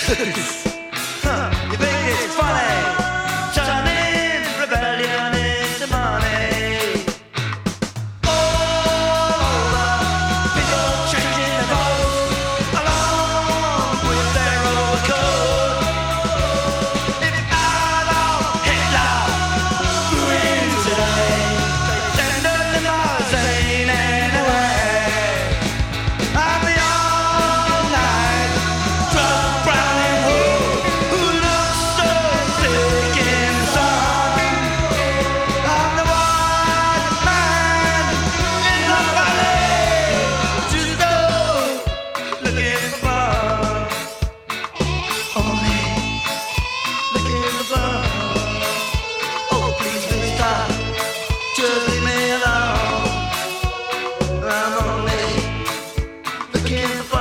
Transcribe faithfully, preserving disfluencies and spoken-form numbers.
Huh, you think it's funny? Turning rebellion into money. All over, people changing their votes along with their old code. If Adolf Hitler grew in today, they send us to Lausanne anyway. I'm the all night drug browning who who looks so sick in the sun. I'm the white man in the valley, just go looking for fun. Only looking for fun. Oh, please, please stop. Just leave me alone. I'm only looking for